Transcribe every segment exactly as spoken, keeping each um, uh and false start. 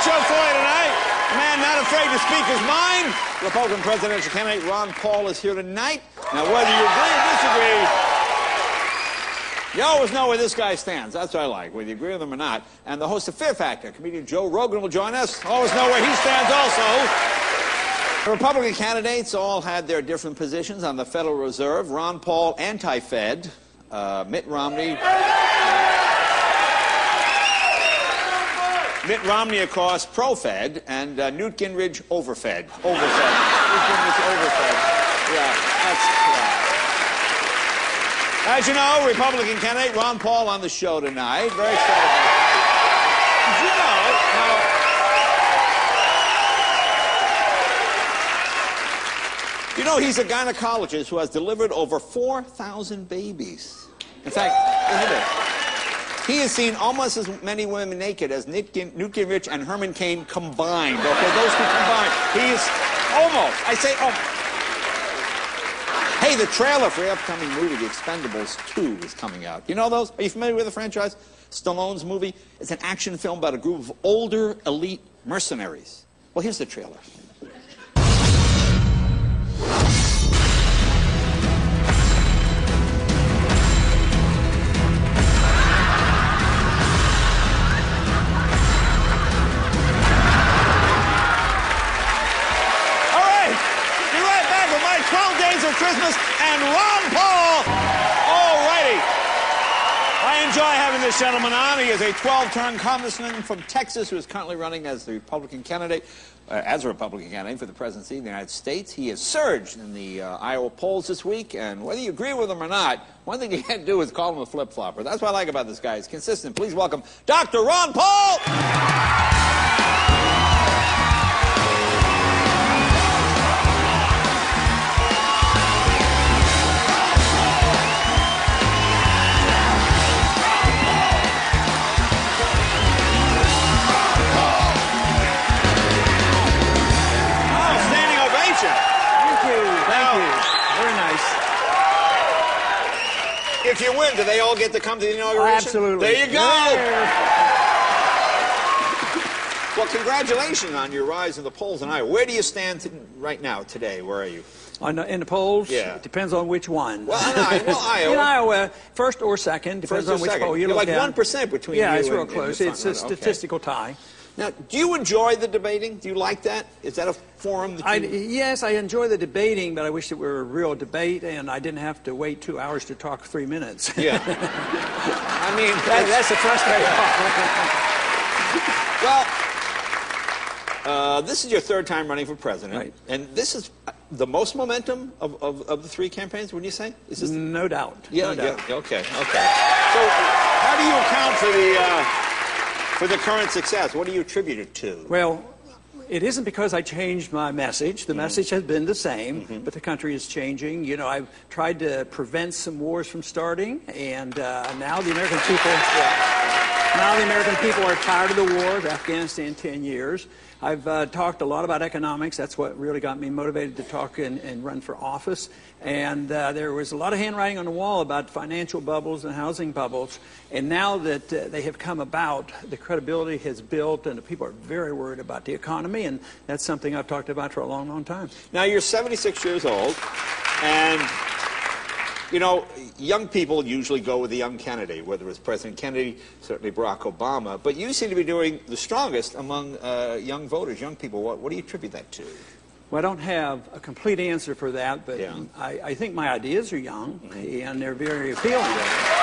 show for you tonight. A man not afraid to speak his mind. Republican presidential candidate Ron Paul is here tonight. Now, whether you agree or disagree, you always know where this guy stands. That's what I like, whether you agree with him or not. And the host of Fear Factor, comedian Joe Rogan, will join us. Always know where he stands also. The Republican candidates all had their different positions on the Federal Reserve. Ron Paul, anti-Fed. Uh, Mitt Romney... Mitt Romney, of course, pro-Fed, and uh, Newt Gingrich, over-Fed. Over-Fed. Newt Gingrich, over-Fed. Yeah, that's correct. As you know, Republican candidate Ron Paul on the show tonight. Very excited. Did you know, now, you know he's a gynecologist who has delivered over four thousand babies. In fact, isn't it? He has seen almost as many women naked as Nick Gin Newt Gingrich and Herman Cain combined. Okay, those two combined. He is almost, I say almost. Hey, the trailer for the upcoming movie, The Expendables two, is coming out. You know those? Are you familiar with the franchise? Stallone's movie. It's an action film about a group of older elite mercenaries. Well, here's the trailer. Christmas and Ron Paul. Alrighty. I enjoy having this gentleman on. He is a twelve-term congressman from Texas who is currently running as the Republican candidate, uh, as a Republican candidate for the presidency of the United States. He has surged in the uh, Iowa polls this week, and whether you agree with him or not, one thing you can't do is call him a flip-flopper. That's what I like about this guy. He's consistent. Please welcome Doctor Ron Paul. If you win, do they all get to come to the inauguration? Oh, absolutely. There you go. Yeah. Well, congratulations on your rise in the polls in Iowa. Where do you stand to, right now, today? Where are you? On the, in the polls? Yeah. It depends on which one. Well, in Iowa. Well, Iowa. In Iowa, first or second, depends first on which second. poll you You're look like at. one percent between yeah, you it's and, real close. It's a statistical okay. tie. Now, do you enjoy the debating? Do you like that? Is that a forum that you... I, yes, I enjoy the debating, but I wish it were a real debate and I didn't have to wait two hours to talk three minutes. Yeah. I mean... That, that's a frustrating part. Well, uh, this is your third time running for president. Right. And this is the most momentum of, of, of the three campaigns, wouldn't you say? Is this no doubt. Yeah, no doubt. yeah, okay, okay. So, how do you account for the... Uh, For the current success, what do you attribute it to? Well, it isn't because I changed my message. The mm-hmm. message has been the same, mm-hmm. but the country is changing. You know, I've tried to prevent some wars from starting, and uh, now the American people, yeah. now the American people are tired of the war of Afghanistan, ten years. I've uh, talked a lot about economics. That's what really got me motivated to talk and, and run for office. And uh, there was a lot of handwriting on the wall about financial bubbles and housing bubbles. And now that uh, they have come about, the credibility has built, and the people are very worried about the economy. And that's something I've talked about for a long, long time. Now, you're seventy-six years old, and... You know, young people usually go with a young candidate, whether it's President Kennedy, certainly Barack Obama, but you seem to be doing the strongest among uh, young voters, young people. What, what do you attribute that to? Well, I don't have a complete answer for that, but yeah. I, I think my ideas are young, mm-hmm. and they're very appealing.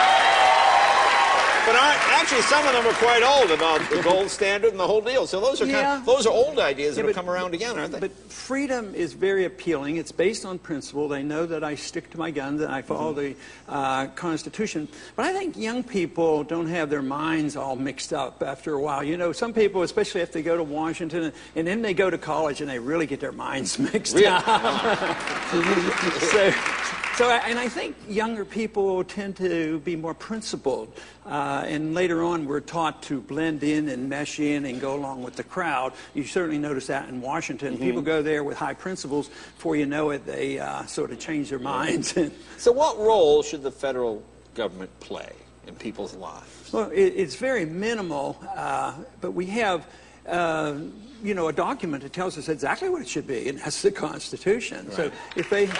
But aren't, actually, some of them are quite old, about the gold standard and the whole deal. So those are yeah. kind of, those are old ideas yeah, that but, have come around again, aren't they? But freedom is very appealing. It's based on principle. They know that I stick to my guns and I follow mm-hmm. the uh, Constitution. But I think young people don't have their minds all mixed up after a while. You know, some people, especially if they go to Washington, and then they go to college and they really get their minds mixed really? up. so, So, and I think younger people tend to be more principled, uh, and later on we're taught to blend in and mesh in and go along with the crowd. You certainly notice that in Washington. Mm-hmm. People go there with high principles. Before you know it, they uh, sort of change their minds. So what role should the federal government play in people's lives? Well, it, it's very minimal, uh, but we have uh, you know, a document that tells us exactly what it should be, and that's the Constitution. Right. So if they...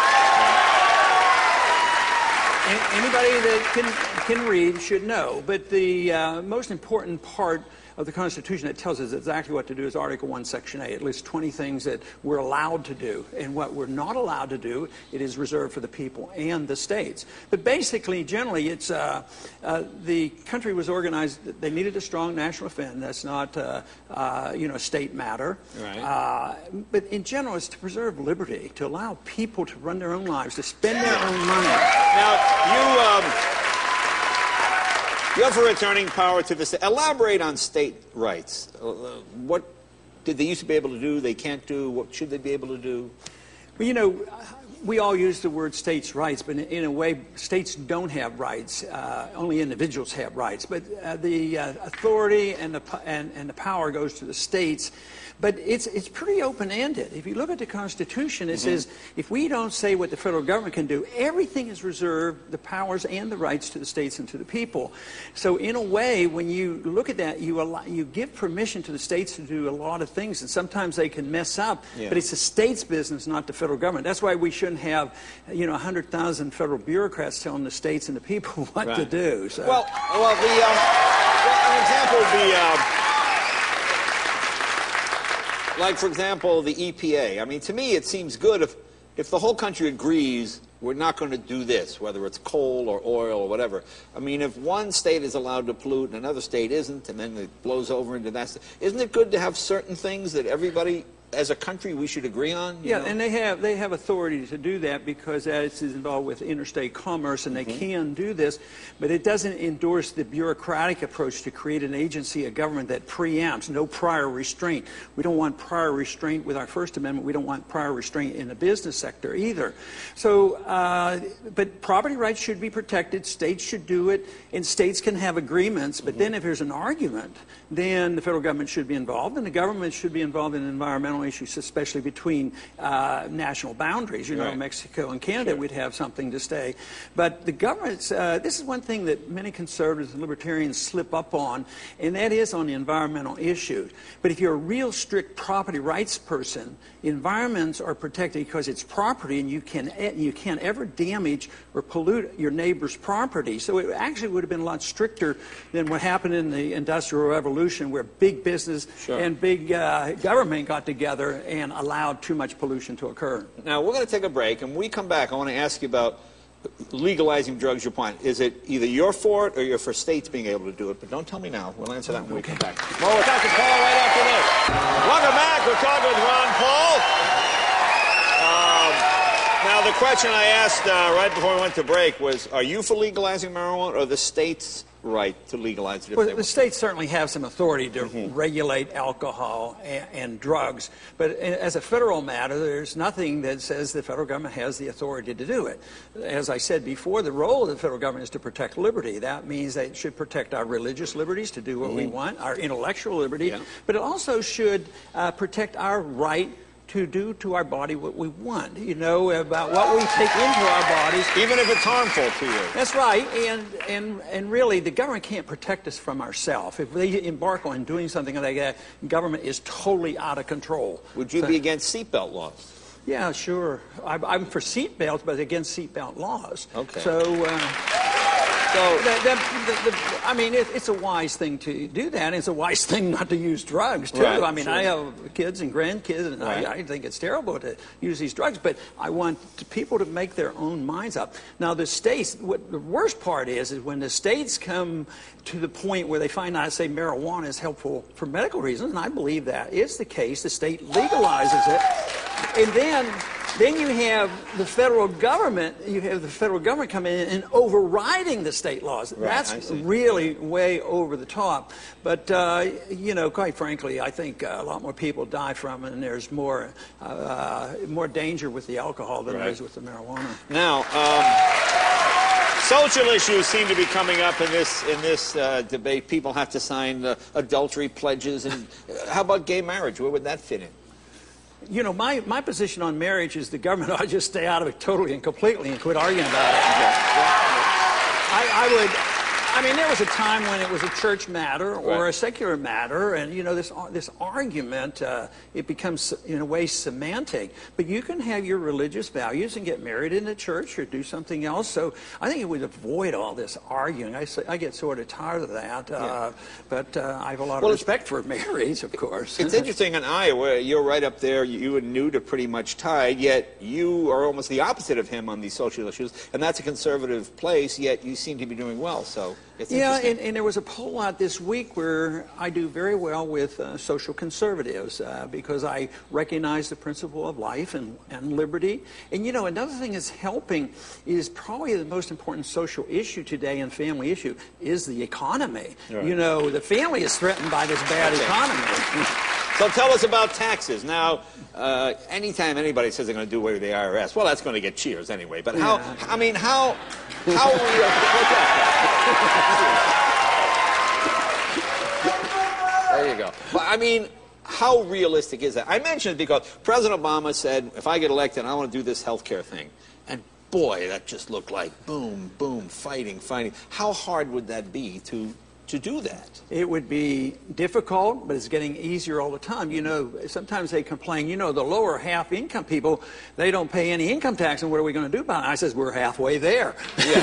Anybody that can, can read should know, but the uh, most important part of the Constitution that tells us exactly what to do is Article one, Section A. It lists twenty things that we're allowed to do, and what we're not allowed to do, it is reserved for the people and the states. But basically, generally, it's uh, uh, the country was organized, they needed a strong national defense. That's not, uh, uh, you know, a state matter. Right. Uh, but in general, it's to preserve liberty, to allow people to run their own lives, to spend their own money. Now, you... Um You have a returning power to the state. Elaborate on state rights. Uh, what did they used to be able to do, they can't do? What should they be able to do? Well, you know, we all use the word states' rights, but in, in a way, states don't have rights. Uh, only individuals have rights. But uh, the uh, authority and the, and, and the power goes to the states. But it's, it's pretty open-ended. If you look at the Constitution, it mm-hmm. says if we don't say what the federal government can do, everything is reserved, the powers and the rights, to the states and to the people. So in a way, when you look at that, you, allow, you give permission to the states to do a lot of things, and sometimes they can mess up. Yeah. But it's the state's business, not the federal government. That's why we shouldn't have, you know, one hundred thousand federal bureaucrats telling the states and the people what right. to do. So. Well, well, the, um, well, an example would be... Uh, Like, for example, the E P A. I mean, to me, it seems good if, if the whole country agrees we're not going to do this, whether it's coal or oil or whatever. I mean, if one state is allowed to pollute and another state isn't, and then it blows over into that, isn't it good to have certain things that everybody, as a country, we should agree on? Yeah, know? and they have they have authority to do that because that is involved with interstate commerce, and they mm-hmm. can do this, but it doesn't endorse the bureaucratic approach to create an agency, a government that preempts, no prior restraint. We don't want prior restraint with our First Amendment. We don't want prior restraint in the business sector either. So, uh, but property rights should be protected. States should do it, and states can have agreements, but mm-hmm. then if there's an argument, then the federal government should be involved, and the government should be involved in environmental issues, especially between uh, national boundaries. You know, right. Mexico and Canada sure. would have something to say. But the government's, uh, this is one thing that many conservatives and libertarians slip up on, and that is on the environmental issue. But if you're a real strict property rights person, environments are protected because it's property, and you, can, you can't ever damage or pollute your neighbor's property. So it actually would have been a lot stricter than what happened in the Industrial Revolution, where big business sure. and big uh, government got together and allowed too much pollution to occur. Now, we're going to take a break, and when we come back, I want to ask you about legalizing drugs. Your point. Is it either you're for it or you're for states being able to do it? But don't tell me now. We'll answer that when okay. we come back. Well, we'll talk to Paul right after this. Welcome back. We're talking with Ron Paul. Um, now, the question I asked uh, right before we went to break was, are you for legalizing marijuana or the states' right to legalize it? If well, they the want? states certainly have some authority to mm-hmm. regulate alcohol and, and drugs, but as a federal matter, there's nothing that says the federal government has the authority to do it. As I said before, the role of the federal government is to protect liberty. That means that it should protect our religious liberties to do what mm-hmm. we want, our intellectual liberty, yeah. but it also should uh, protect our right to do to our body what we want, you know, about what we take into our bodies. Even if it's harmful to you. That's right, and, and, and really, the government can't protect us from ourselves. If they embark on doing something like that, government is totally out of control. Would you so, be against seatbelt laws? Yeah, sure. I, I'm for seatbelts, but against seatbelt laws. Okay. So... Uh, So, the, the, the, the, I mean, it, it's a wise thing to do that. It's a wise thing not to use drugs, too. Right, I mean, sure. I have kids and grandkids, and right. I, I think it's terrible to use these drugs, but I want people to make their own minds up. Now, the states, what the worst part is, is when the states come to the point where they find out, say, marijuana is helpful for medical reasons, and I believe that is the case, the state legalizes it, and then... Then you have the federal government, you have the federal government come in and overriding the state laws. Right, That's really way over the top. But, uh, you know, quite frankly, I think uh, a lot more people die from it, and there's more, uh, more danger with the alcohol than right. there is with the marijuana. Now, um, social issues seem to be coming up in this, in this uh, debate. People have to sign uh, adultery pledges. And how about gay marriage? Where would that fit in? You know, my, my position on marriage is the government ought to just stay out of it totally and completely and quit arguing about it. I, I would, I mean, there was a time when it was a church matter or Right. a secular matter, and, you know, this this argument, uh, it becomes, in a way, semantic. But you can have your religious values and get married in the church or do something else. So I think it would avoid all this arguing. I, say, I get sort of tired of that. Uh, Yeah. But uh, I have a lot Well, of respect for marriage, of course. It's interesting in Iowa, you're right up there, you and Newt are pretty much tied, yet you are almost the opposite of him on these social issues, and that's a conservative place, yet you seem to be doing well, so it's Yeah, interesting. and, and there was a poll out this week where I do very well with uh, social conservatives uh, because I recognize the principle of life and, and liberty. And, you know, another thing that's helping is probably the most important social issue today and family issue is the economy. Right. You know, the family is threatened by this bad Okay. economy. So tell us about taxes. Now, uh, anytime anybody says they're going to do away with the I R S, well, that's going to get cheers anyway. But how, Yeah. I mean, how, how are we... There you go. Well, I mean, how realistic is that? I mentioned it because President Obama said, if I get elected, I want to do this health care thing. And boy, that just looked like boom, boom, fighting, fighting. How hard would that be to, to do that? It would be difficult, but it's getting easier all the time. You know, sometimes they complain, you know, the lower half income people, they don't pay any income tax, and what are we going to do about it? I says, we're halfway there.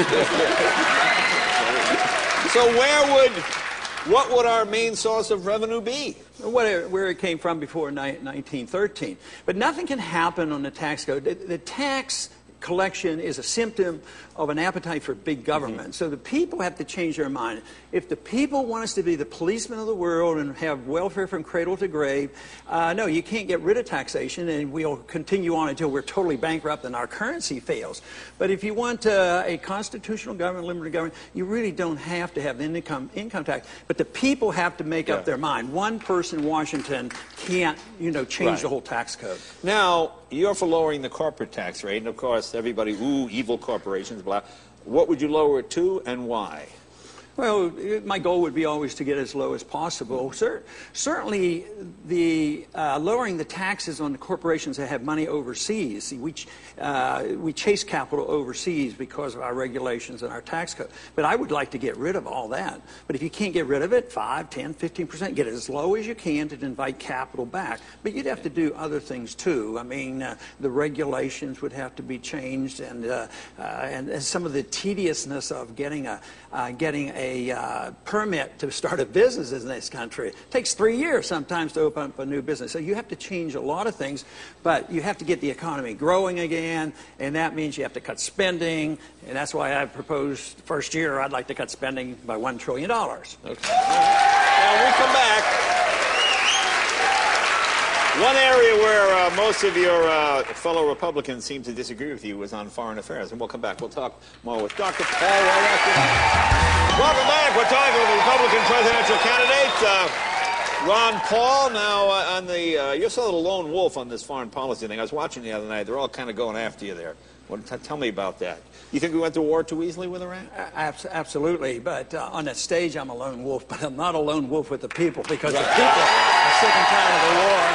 So where would, what would our main source of revenue be? Where, where it came from before ni- nineteen thirteen. But nothing can happen on the tax code. The, the tax collection is a symptom of an appetite for big government. Mm-hmm. So the people have to change their mind. If the people want us to be the policemen of the world and have welfare from cradle to grave, uh, no, you can't get rid of taxation, and we'll continue on until we're totally bankrupt and our currency fails. But if you want uh, a constitutional government, limited government, you really don't have to have an income income tax. But the people have to make Yeah. up their mind. One person in Washington can't, you know, change Right. the whole tax code. Now, you're for lowering the corporate tax rate, and of course, everybody, ooh, evil corporations, blah. What would you lower it to, and why? Well, it- my goal would be always to get as low as possible. Cer certainly, the uh, lowering the taxes on the corporations that have money overseas. See, we, ch uh, we chase capital overseas because of our regulations and our tax code. But I would like to get rid of all that. But if you can't get rid of it, five, ten, fifteen percent, get it as low as you can to invite capital back. But you'd have to do other things too. I mean, uh, the regulations would have to be changed, and uh, uh, and, and some of the tediousness of getting a uh, getting a uh, permit to start a business in this country. It takes three years sometimes to open up a new business. So you have to change a lot of things, but you have to get the economy growing again, and that means you have to cut spending, and that's why I proposed first year I'd like to cut spending by one trillion dollars. Okay. Now, when we come back, one area where uh, most of your uh, fellow Republicans seem to disagree with you is on foreign affairs, and we'll come back. We'll talk more with Doctor Paul right after that. Welcome back. We're talking with the Republican presidential candidate, uh, Ron Paul. Now, uh, on the uh, you're sort of the lone wolf on this foreign policy thing. I was watching the other night. They're all kind of going after you there. What, t tell me about that. You think we went to war too easily with Iran? Abs absolutely, but uh, on that stage I'm a lone wolf, but I'm not a lone wolf with the people, because right. the people are sick and tired of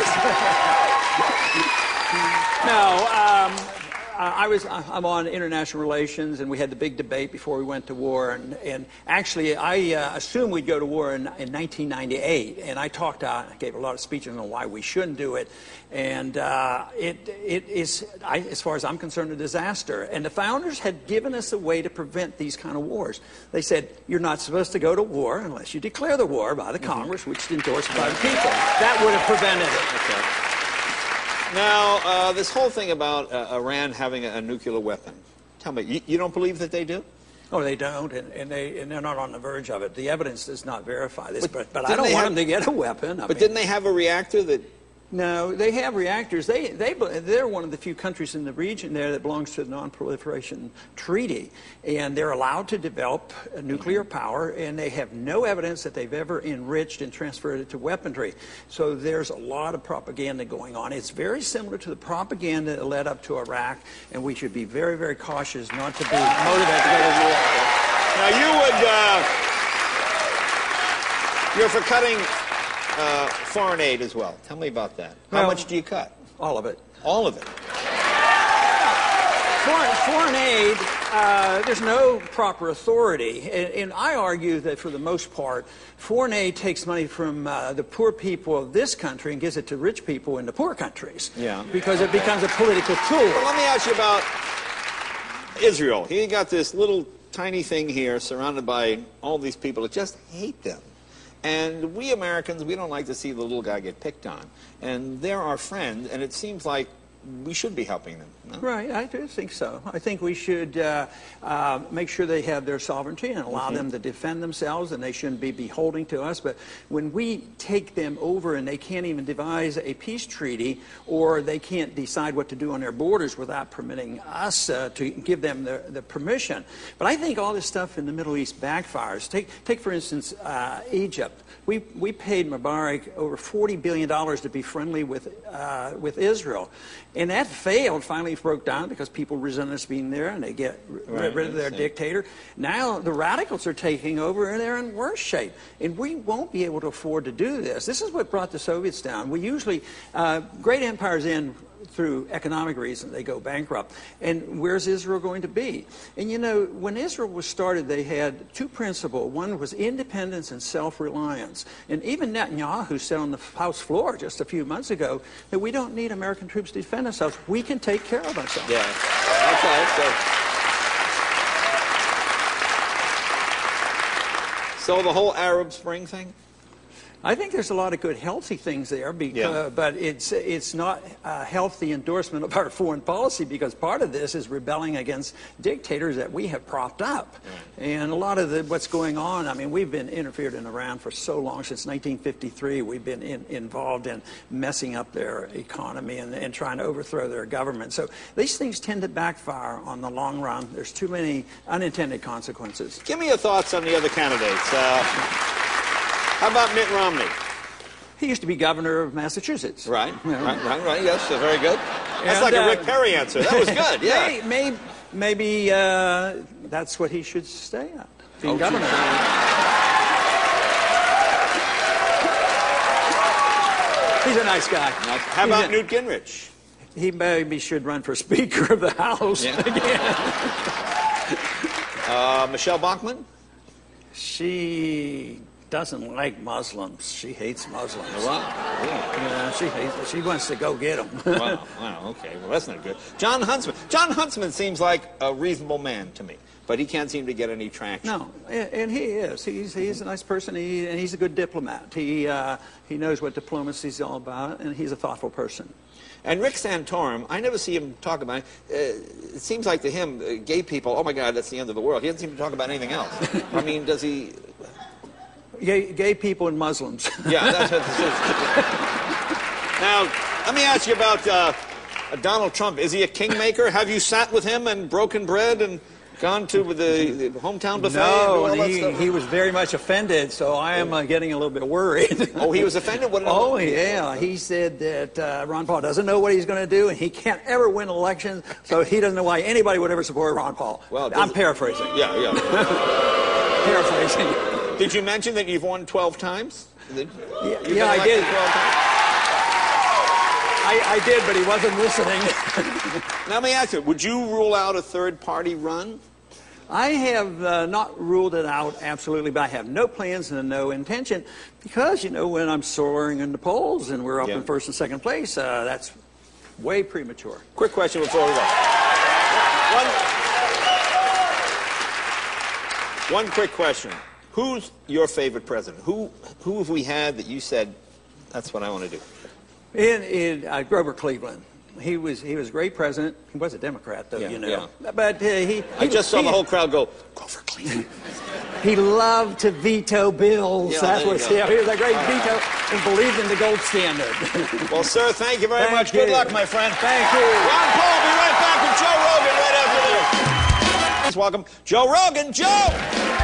the wars. No, um, I was, I'm on international relations, and we had the big debate before we went to war, and, and actually I uh, assumed we'd go to war in, in nineteen ninety-eight, and I talked, uh, I gave a lot of speeches on why we shouldn't do it, and uh, it, it is, I, as far as I'm concerned, a disaster. And the founders had given us a way to prevent these kind of wars. They said, you're not supposed to go to war unless you declare the war by the mm-hmm. Congress, which is endorsed by the people. That would have prevented it. Okay. Now, uh, this whole thing about uh, Iran having a, a nuclear weapon, tell me, you, you don't believe that they do? Oh, they don't, and, and, they, and they're not on the verge of it. The evidence does not verify this, but, but, but I don't want have, them to get a weapon. I but mean, didn't they have a reactor that... No, they have reactors. They, they, they're one of the few countries in the region there that belongs to the Non-Proliferation Treaty, and they're allowed to develop a nuclear power, and they have no evidence that they've ever enriched and transferred it to weaponry. So there's a lot of propaganda going on. It's very similar to the propaganda that led up to Iraq, and we should be very, very cautious not to be motivated to go to war. Now, you would... Uh, you're for cutting... Uh, foreign aid as well. Tell me about that. How well, much do you cut? All of it. All of it? Foreign, foreign aid, uh, there's no proper authority. And, and I argue that for the most part, foreign aid takes money from uh, the poor people of this country and gives it to rich people in the poor countries. Yeah. Because it becomes a political tool. Well, let me ask you about Israel. He got this little tiny thing here surrounded by all these people that just hate them. And we Americans, we don't like to see the little guy get picked on. And they're our friend, and it seems like we should be helping them. No? Right, I do think so. I think we should uh, uh, make sure they have their sovereignty and allow mm-hmm. them to defend themselves, and they shouldn't be beholden to us. But when we take them over and they can't even devise a peace treaty, or they can't decide what to do on their borders without permitting us uh, to give them the, the permission. But I think all this stuff in the Middle East backfires. Take, take for instance, uh, Egypt. We, we paid Mubarak over forty billion dollars to be friendly with, uh, with Israel. And that failed, finally broke down because people resent us being there and they get right, rid of their dictator. Now the radicals are taking over and they're in worse shape. And we won't be able to afford to do this. This is what brought the Soviets down. We usually, uh, great empires end through economic reasons, they go bankrupt. And where's Israel going to be? And you know, when Israel was started, they had two principles. One was independence and self-reliance. And even Netanyahu said on the House floor just a few months ago that we don't need American troops to defend ourselves. We can take care of ourselves. Yeah, that's right. So, so the whole Arab Spring thing? I think there's a lot of good, healthy things there, because, yeah. but it's it's not a healthy endorsement of our foreign policy, because part of this is rebelling against dictators that we have propped up. Right. And a lot of the, what's going on, I mean, we've been interfered in Iran for so long, since nineteen fifty-three. We've been in, involved in messing up their economy and, and trying to overthrow their government. So these things tend to backfire on the long run. There's too many unintended consequences. Give me your thoughts on the other candidates. Uh, How about Mitt Romney? He used to be governor of Massachusetts. Right, yeah. right, right, right. Yes, uh, very good. That's and, like a uh, Rick Perry answer. That was good, yeah. May, may, maybe uh, that's what he should stay at, being oh, governor. He's a nice guy. Nice. How He's about a, Newt Gingrich? He maybe should run for Speaker of the House yeah. again. uh, Michelle Bachmann? She doesn't like Muslims. She hates Muslims. Wow. Yeah. Yeah, she hates, she wants to go get them. Wow. Wow. Okay. Well, that's not good. John Huntsman. John Huntsman seems like a reasonable man to me, but he can't seem to get any traction. No, and, and he is. He's he's a nice person. He and he's a good diplomat. He uh, he knows what diplomacy is all about, and he's a thoughtful person. And Rick Santorum, I never see him talk about it. Uh, it seems like to him, uh, gay people, oh my God, that's the end of the world. He doesn't seem to talk about anything else. I mean, does he? Gay, gay people and Muslims. Yeah, that's what this is. Now, let me ask you about uh, Donald Trump. Is he a kingmaker? Have you sat with him and broken bread and gone to the, the hometown buffet? No, and and he, he was very much offended, so I am uh, getting a little bit worried. Oh, he was offended? What did oh, yeah. He said that uh, Ron Paul doesn't know what he's going to do, and he can't ever win elections, so he doesn't know why anybody would ever support Ron Paul. Well, I'm paraphrasing. Yeah, yeah. Paraphrasing. Did you mention that you've won twelve times? Did, yeah, yeah I did. twelve times? I, I did, but he wasn't listening. Now, let me ask you, would you rule out a third-party run? I have uh, not ruled it out absolutely, but I have no plans and no intention, because, you know, when I'm soaring in the polls and we're up yeah. in first and second place, uh, that's way premature. Quick question before we go. One, one quick question. Who's your favorite president? Who who have we had that you said, that's what I want to do? In, in uh, Grover Cleveland. He was he was a great president. He was a Democrat, though, yeah, you know. Yeah. But uh, he, he I just saw he, the whole crowd go, Grover Cleveland. He loved to veto bills. Yeah, That's what yeah, he was a great veto and believed in the gold standard. Well, sir, thank you very thank much. You. Good luck, my friend. Thank you. Ron Paul, be right back with Joe Rogan right after this. Please welcome Joe Rogan. Joe!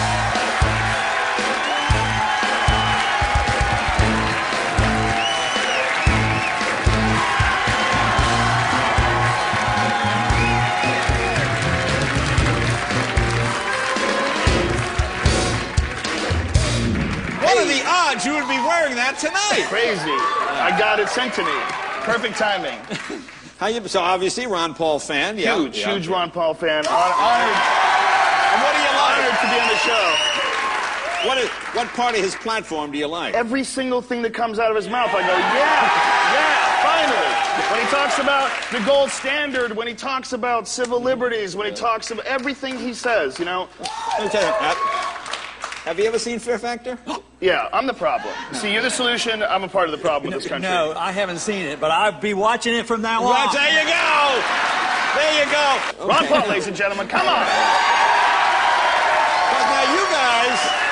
What are the odds you would be wearing that tonight? Crazy. I got it sent to me. Perfect timing. How you? So obviously Ron Paul fan. Yeah. Huge, yeah. huge Ron Paul fan. Hon- Honored, And what do you like? honored to be on the show. What is? What part of his platform do you like? Every single thing that comes out of his mouth, I go, yeah, yeah, finally. When he talks about the gold standard, when he talks about civil liberties, when he talks about everything he says, you know. Let me tell you, Matt, have you ever seen Fear Factor? Yeah, I'm the problem. See, you're the solution. I'm a part of the problem with this country. No, I haven't seen it, but I'll be watching it from now Right, on. there you go. There you go. Ron Paul, ladies and gentlemen, come on. But now you guys.